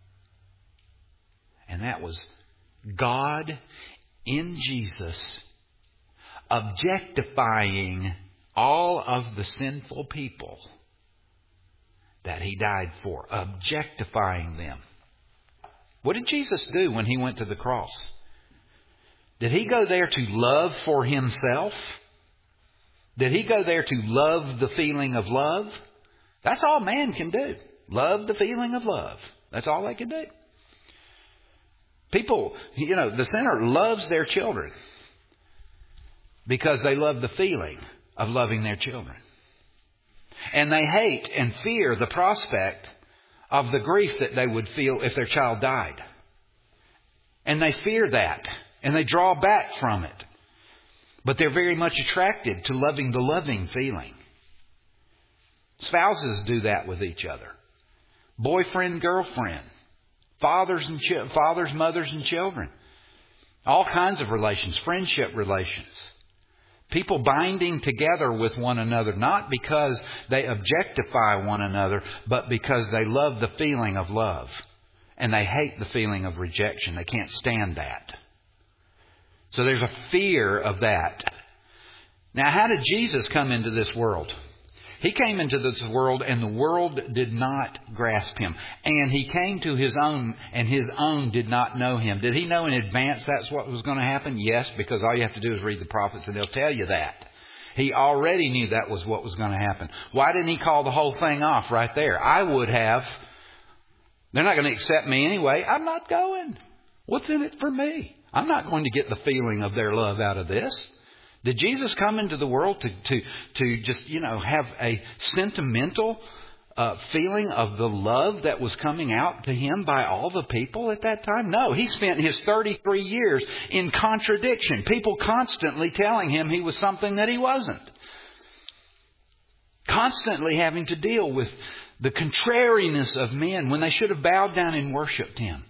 And that was God in Jesus objectifying all of the sinful people that He died for. Objectifying them. What did Jesus do when He went to the cross? Did He go there to love for Himself? Did He go there to love the feeling of love? That's all man can do. Love the feeling of love. That's all they can do. People, you know, the sinner loves their children because they love the feeling of loving their children. And they hate and fear the prospect of the grief that they would feel if their child died. And they fear that. And they draw back from it. But they're very much attracted to loving the loving feeling. Spouses do that with each other. Boyfriend, girlfriend. Fathers, mothers, and children. All kinds of relations. Friendship relations. People binding together with one another, not because they objectify one another, but because they love the feeling of love. And they hate the feeling of rejection. They can't stand that. So there's a fear of that. Now, how did Jesus come into this world? He came into this world and the world did not grasp Him. And He came to His own and His own did not know Him. Did He know in advance that's what was going to happen? Yes, because all you have to do is read the prophets and they'll tell you that. He already knew that was what was going to happen. Why didn't He call the whole thing off right there? I would have. They're not going to accept me anyway. I'm not going. What's in it for me? I'm not going to get the feeling of their love out of this. Did Jesus come into the world to just, have a sentimental feeling of the love that was coming out to Him by all the people at that time? No, He spent His 33 years in contradiction. People constantly telling Him He was something that He wasn't. Constantly having to deal with the contrariness of men when they should have bowed down and worshipped Him.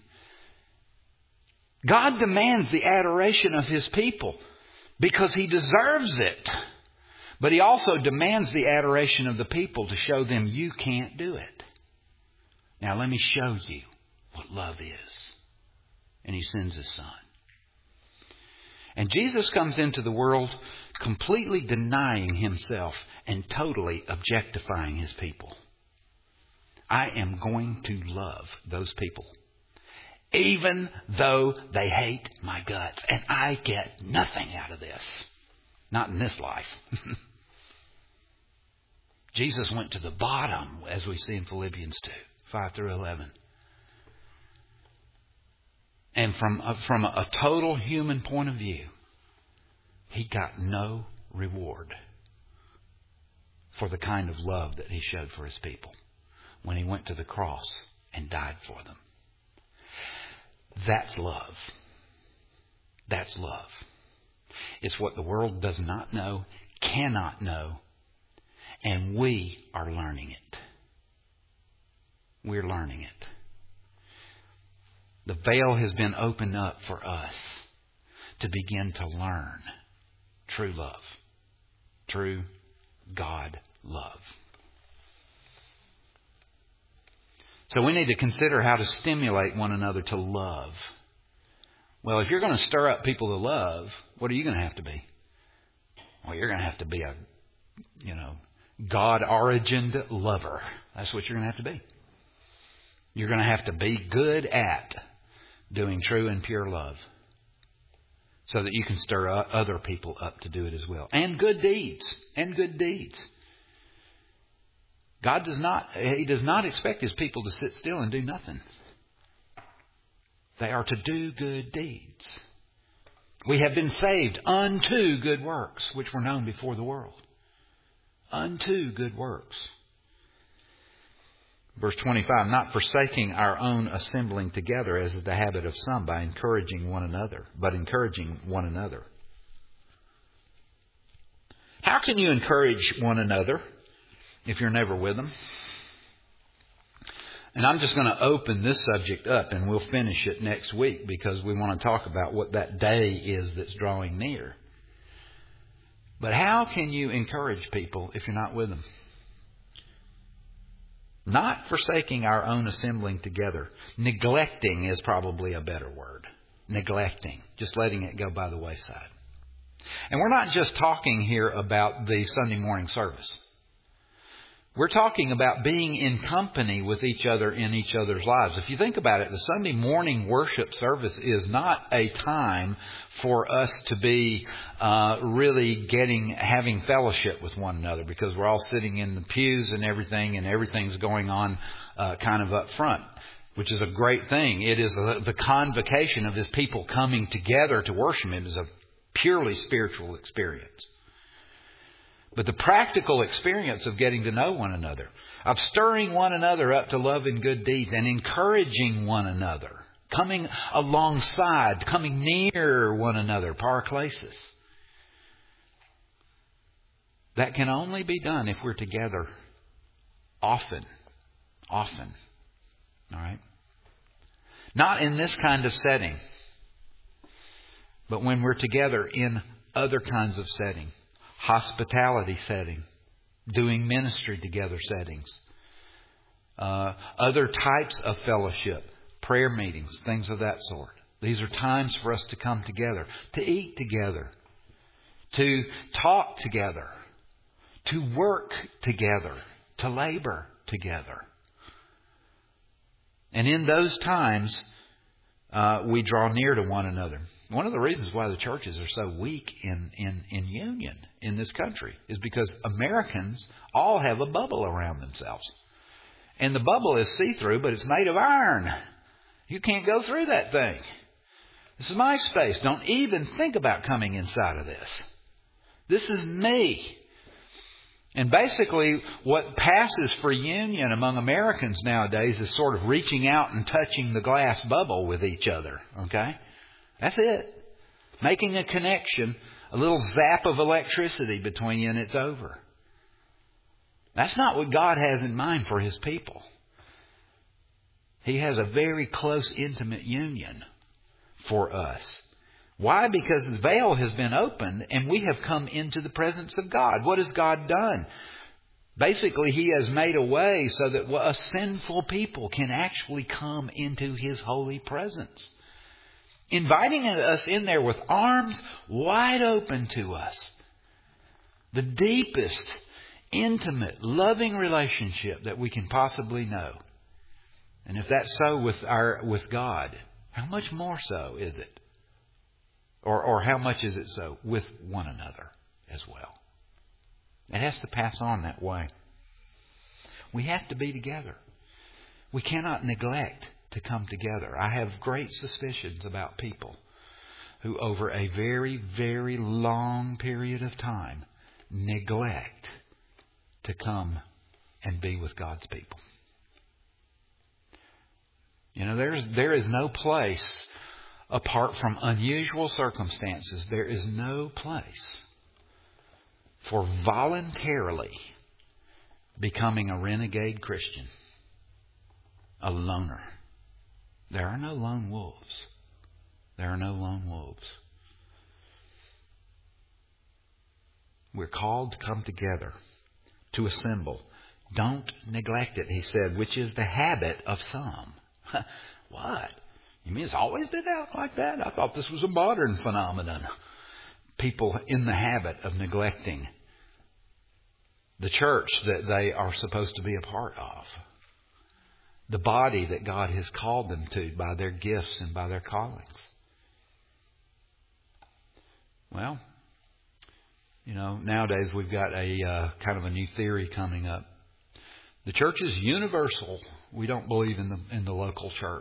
God demands the adoration of His people because He deserves it. But He also demands the adoration of the people to show them you can't do it. Now let me show you what love is. And He sends His Son. And Jesus comes into the world completely denying Himself and totally objectifying His people. I am going to love those people, even though they hate my guts. And I get nothing out of this. Not in this life. Jesus went to the bottom, as we see in Philippians 2, 5 through 11. And from a total human point of view, He got no reward for the kind of love that He showed for His people when He went to the cross and died for them. That's love. That's love. It's what the world does not know, cannot know, and we are learning it. We're learning it. The veil has been opened up for us to begin to learn true love. True God love. So we need to consider how to stimulate one another to love. Well, if you're going to stir up people to love, what are you going to have to be? Well, you're going to have to be a, God-origined lover. That's what you're going to have to be. You're going to have to be good at doing true and pure love so that you can stir other people up to do it as well. And good deeds. And good deeds. God does not expect His people to sit still and do nothing. They are to do good deeds. We have been saved unto good works, which were known before the world. Unto good works. Verse 25, not forsaking our own assembling together as is the habit of some by encouraging one another, but encouraging one another. How can you encourage one another if you're never with them? And I'm just going to open this subject up and we'll finish it next week because we want to talk about what that day is that's drawing near. But how can you encourage people if you're not with them? Not forsaking our own assembling together. Neglecting is probably a better word. Neglecting. Just letting it go by the wayside. And we're not just talking here about the Sunday morning service. We're talking about being in company with each other in each other's lives. If you think about it, the Sunday morning worship service is not a time for us to be really having fellowship with one another because we're all sitting in the pews and everything's going on kind of up front, which is a great thing. It is the convocation of His people coming together to worship Him is a purely spiritual experience. But the practical experience of getting to know one another, of stirring one another up to love and good deeds and encouraging one another, coming alongside, coming near one another, paraklesis. That can only be done if we're together often. Often. All right? Not in this kind of setting, but when we're together in other kinds of setting. Hospitality setting, doing ministry together settings, other types of fellowship, prayer meetings, things of that sort. These are times for us to come together, to eat together, to talk together, to work together, to labor together. And in those times, we draw near to one another. One of the reasons why the churches are so weak in union in this country is because Americans all have a bubble around themselves. And the bubble is see-through, but it's made of iron. You can't go through that thing. This is my space. Don't even think about coming inside of this. This is me. And basically, what passes for union among Americans nowadays is sort of reaching out and touching the glass bubble with each other. Okay? That's it. Making a connection, a little zap of electricity between you, and it's over. That's not what God has in mind for His people. He has a very close, intimate union for us. Why? Because the veil has been opened and we have come into the presence of God. What has God done? Basically, He has made a way so that a sinful people can actually come into His holy presence. Inviting us in there with arms wide open to us. The deepest, intimate, loving relationship that we can possibly know. And if that's so with God, how much more so is it? Or how much is it so with one another as well? It has to pass on that way. We have to be together. We cannot neglect to come together. I have great suspicions about people who over a very, very long period of time neglect to come and be with God's people. You know, there is no place apart from unusual circumstances. There is no place for voluntarily becoming a renegade Christian, a loner. There are no lone wolves. There are no lone wolves. We're called to come together, to assemble. Don't neglect it, he said, which is the habit of some. What? You mean it's always been out like that? I thought this was a modern phenomenon. People in the habit of neglecting the church that they are supposed to be a part of. The body that God has called them to by their gifts and by their callings. Well, you know, nowadays we've got a kind of a new theory coming up. The church is universal. We don't believe in the local church.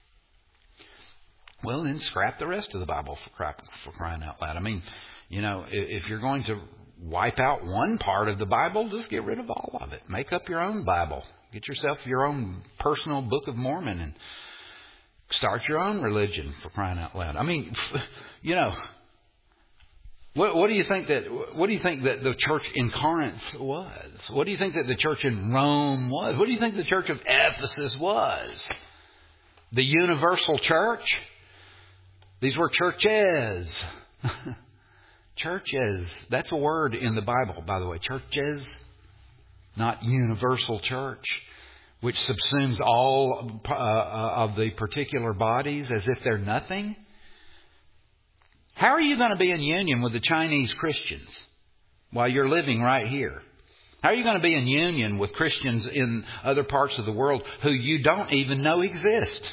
Well, then scrap the rest of the Bible for crying out loud. I mean, you know, if you're going to wipe out one part of the Bible, just get rid of all of it. Make up your own Bible. Get yourself your own personal Book of Mormon and start your own religion, for crying out loud. I mean, you know, what do you think that the church in Corinth was? What do you think that the church in Rome was? What do you think the church of Ephesus was? The universal church? These were churches. Churches. That's a word in the Bible, by the way. Churches. Not universal church, which subsumes all of the particular bodies as if they're nothing. How are you going to be in union with the Chinese Christians while you're living right here? How are you going to be in union with Christians in other parts of the world who you don't even know exist?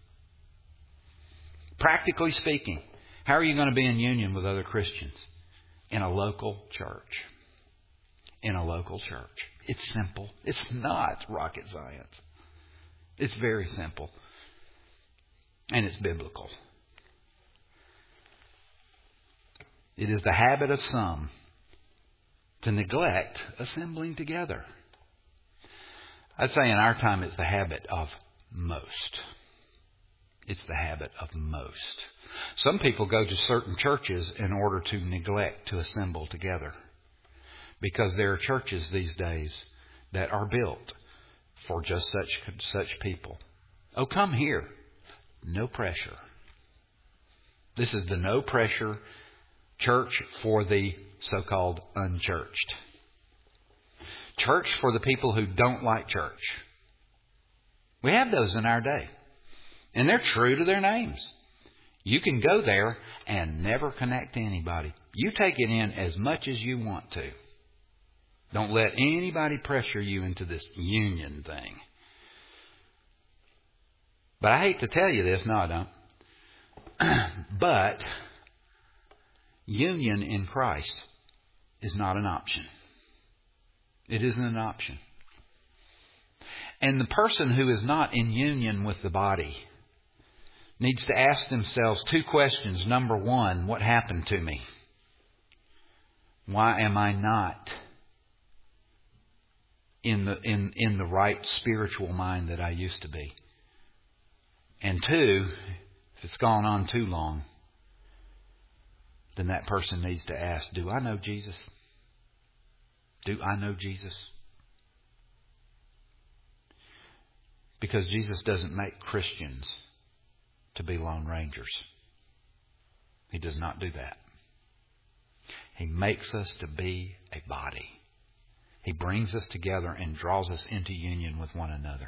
Practically speaking, how are you going to be in union with other Christians in a local church? In a local church. It's simple. It's not rocket science. It's very simple. And it's biblical. It is the habit of some to neglect assembling together. I'd say in our time it's the habit of most. It's the habit of most. Some people go to certain churches in order to neglect to assemble together. Because there are churches these days that are built for just such people. Oh, come here. No pressure. This is the no pressure church for the so-called unchurched. Church for the people who don't like church. We have those in our day. And they're true to their names. You can go there and never connect to anybody. You take it in as much as you want to. Don't let anybody pressure you into this union thing. But I hate to tell you this. No, I don't. But union in Christ is not an option. It isn't an option. And the person who is not in union with the body needs to ask themselves two questions. Number one, what happened to me? Why am I not in the right spiritual mind that I used to be? And two, if it's gone on too long, then that person needs to ask, do I know Jesus? Do I know Jesus? Because Jesus doesn't make Christians to be lone rangers. He does not do that. He makes us to be a body. He brings us together and draws us into union with one another.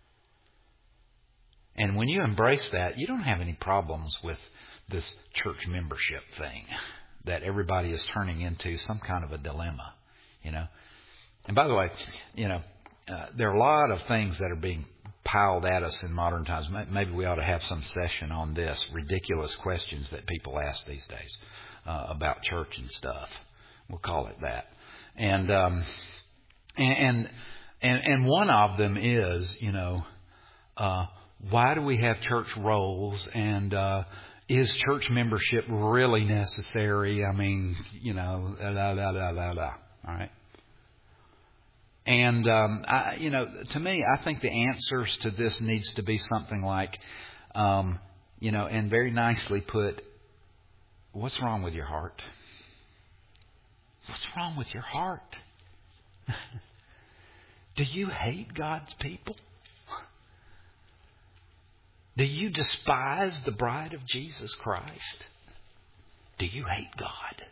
And when you embrace that, you don't have any problems with this church membership thing that everybody is turning into some kind of a dilemma, you know. And by the way, you know, there are a lot of things that are being piled at us in modern times. Maybe we ought to have some session on this. Ridiculous questions that people ask these days about church and stuff. We'll call it that. And one of them is, you know, why do we have church roles, and is church membership really necessary? I mean, you know, all right. And, you know, to me, I think the answers to this needs to be something like, you know, and very nicely put, what's wrong with your heart? What's wrong with your heart? Do you hate God's people? Do you despise the bride of Jesus Christ? Do you hate God?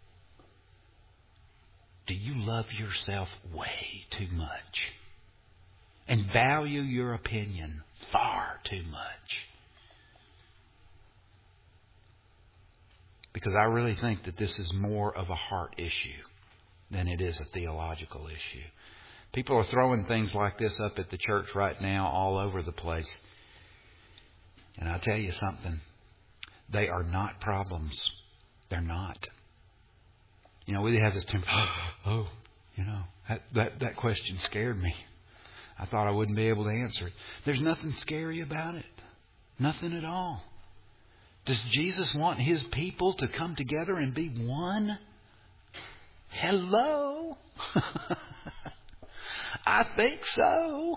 Do you love yourself way too much and value your opinion far too much? Because I really think that this is more of a heart issue than it is a theological issue. People are throwing things like this up at the church right now all over the place. And I'll tell you something. They are not problems. They're not. You know, we have this term, oh, you know, that question scared me. I thought I wouldn't be able to answer it. There's nothing scary about it. Nothing at all. Does Jesus want His people to come together and be one? Hello? I think so.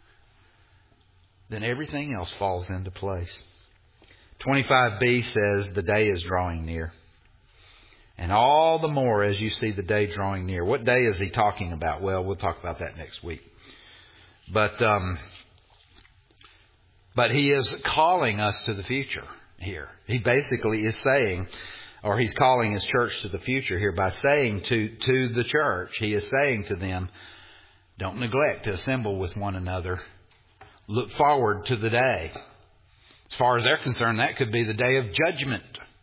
Then everything else falls into place. 25b says the day is drawing near. And all the more as you see the day drawing near. What day is he talking about? Well, we'll talk about that next week. But he is calling us to the future here. He basically is saying, or he's calling his church to the future here by saying to the church, he is saying to them, don't neglect to assemble with one another. Look forward to the day. As far as they're concerned, that could be the day of judgment.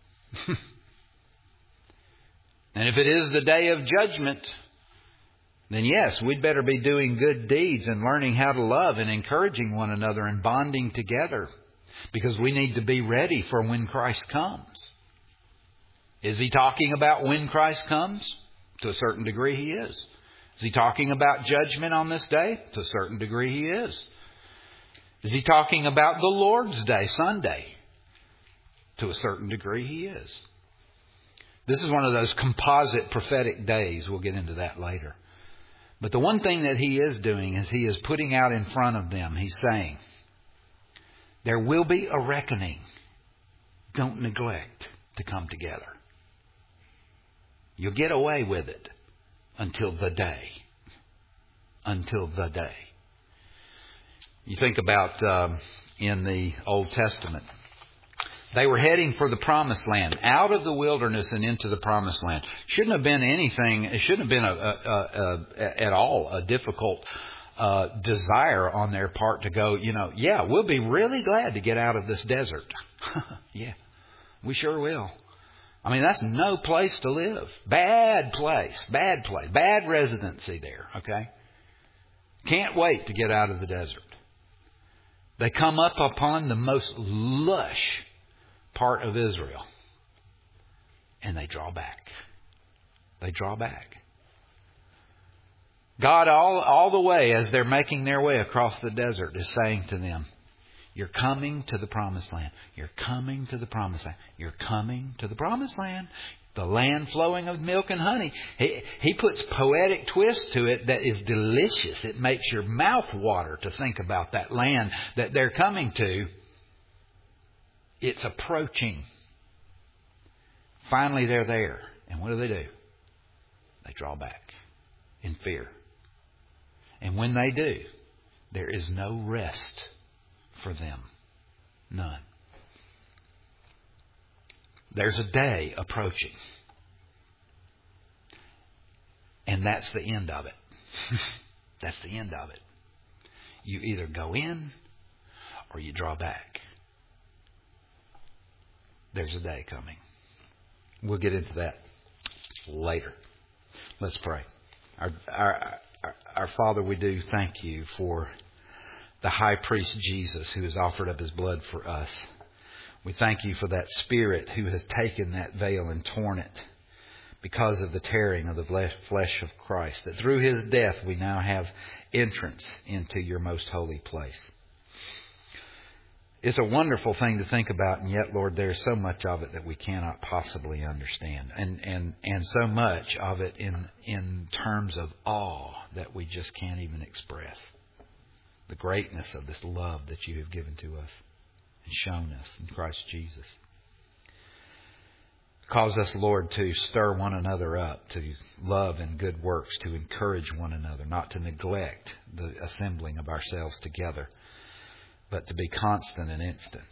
And if it is the day of judgment, then yes, we'd better be doing good deeds and learning how to love and encouraging one another and bonding together. Because we need to be ready for when Christ comes. Is he talking about when Christ comes? To a certain degree he is. Is he talking about judgment on this day? To a certain degree he is. Is he talking about the Lord's Day, Sunday? To a certain degree he is. This is one of those composite prophetic days. We'll get into that later. But the one thing that he is doing is he is putting out in front of them. He's saying, there will be a reckoning. Don't neglect to come together. You'll get away with it until the day. Until the day. You think about in the Old Testament. They were heading for the promised land, out of the wilderness and into the promised land. Shouldn't have been anything. It shouldn't have been at all a difficult desire on their part to go, you know, yeah, we'll be really glad to get out of this desert. Yeah. We sure will. I mean, that's no place to live. Bad place. Bad place. Bad residency there. Okay? Can't wait to get out of the desert. They come up upon the most lush part of Israel. And they draw back. They draw back. God, all the way as they're making their way across the desert, is saying to them, you're coming to the promised land. You're coming to the promised land. You're coming to the promised land. The land flowing with milk and honey. He puts poetic twist to it that is delicious. It makes your mouth water to think about that land that they're coming to. It's approaching. Finally, they're there. And what do? They draw back in fear. And when they do, there is no rest for them. None. There's a day approaching. And that's the end of it. That's the end of it. You either go in or you draw back. There's a day coming. We'll get into that later. Let's pray. Our Father, we do thank you for the high priest Jesus who has offered up his blood for us. We thank you for that Spirit who has taken that veil and torn it because of the tearing of the flesh of Christ. That through his death we now have entrance into your most holy place. It's a wonderful thing to think about, and yet, Lord, there's so much of it that we cannot possibly understand. And so much of it in terms of awe that we just can't even express. The greatness of this love that you have given to us and shown us in Christ Jesus. Cause us, Lord, to stir one another up, to love and good works, to encourage one another, not to neglect the assembling of ourselves together, but to be constant and instant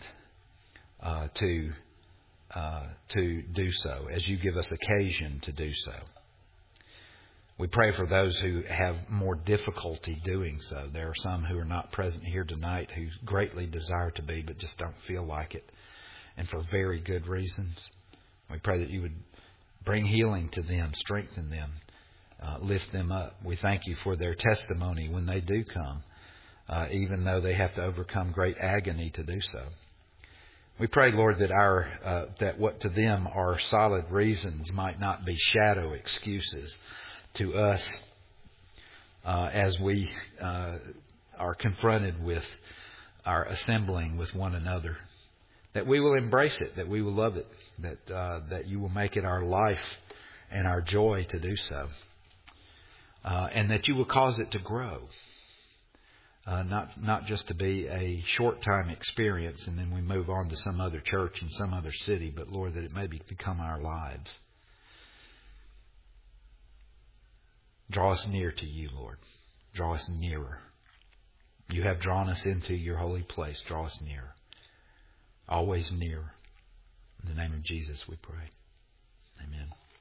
to do so as you give us occasion to do so. We pray for those who have more difficulty doing so. There are some who are not present here tonight who greatly desire to be but just don't feel like it, and for very good reasons. We pray that you would bring healing to them, strengthen them, lift them up. We thank you for their testimony when they do come, even though they have to overcome great agony to do so. We pray, Lord, that that what to them are solid reasons might not be shadow excuses to us as we are confronted with our assembling with one another. That we will embrace it, that we will love it, that you will make it our life and our joy to do so. And that you will cause it to grow. Not just to be a short time experience and then we move on to some other church in some other city, but Lord, that it may become our lives. Draw us near to you, Lord. Draw us nearer. You have drawn us into your holy place. Draw us nearer. Always nearer. In the name of Jesus we pray. Amen.